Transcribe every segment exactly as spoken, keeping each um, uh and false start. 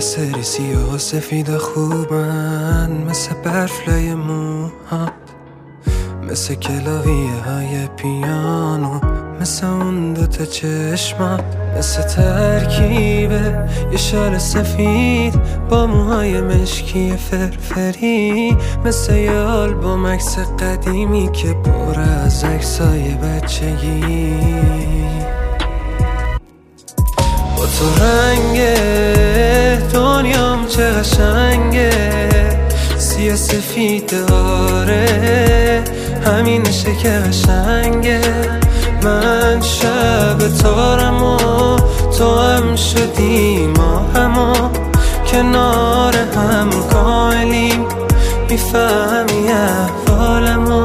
سری سیاه و سفید خوبن، مثل برف لای موهات، مثل کلاویه های پیانو، مثل اون دوتا چشمات، مثل ترکیب یه شال سفید با موهای مشکی فرفری، مثل یه آلبوم عکس قدیمی که پر از عکسای بچگی. با تو رنگ دنیام چه قشنگه، سیاه سفید آره همینشه که قشنگه. من شب تارم و تو هم شدی، ما همو کنار هم کاملیم، میفهمی احوالمو.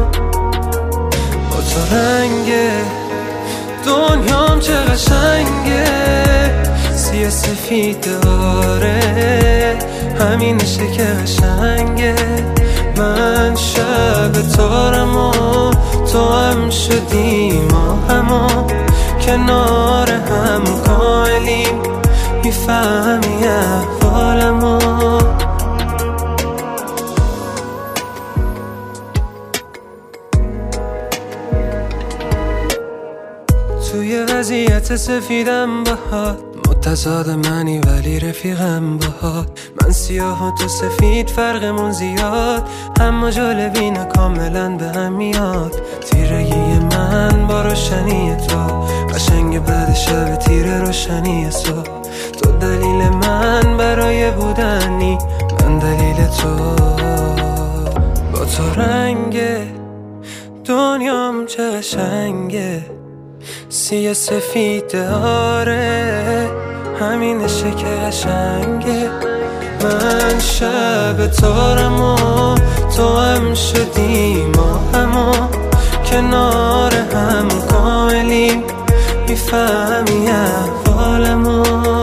با تو رنگ دنیام چه قشنگه، سیاه سفید آره همینشه که قشنگه. من شب تارم و تو هم شدی، ما همو کنار هم کاملیم، میفهمی احوالمو. توی وضعیت سفیدم باهات، متضاد منی ولی رفیقم باهات. من سیاه و تو سفید فرقمون زیاد، اما جالبینه کاملا به هم میاد. تیرگی من با روشنی تو، قشنگ بعد شب تیر روشنی صبح. تو دلیل من برای بودنی، من دلیل تو. با تو رنگ دنیام چه قشنگه، سیاه سفید آره همینشه که قشنگه. من شب تارم و تو هم شدی، ما همو کنار هم کاملیم، میفهمی احوالمو.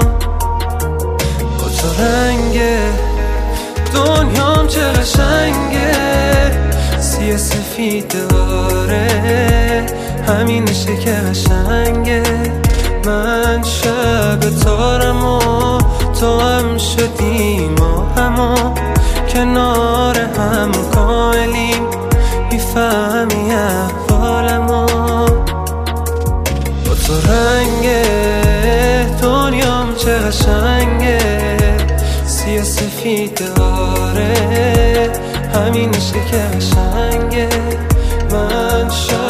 با تو رنگ دنیام چه قشنگه، سیاه سفید آره همینشه که قشنگه. من شب تارم و تو هم شدی، ما همو کنار هم کاملیم، میفهمی احوالمو. با تو رنگ دنیام چه قشنگه، سیاه سفید آره همینشه که قشنگه. من شب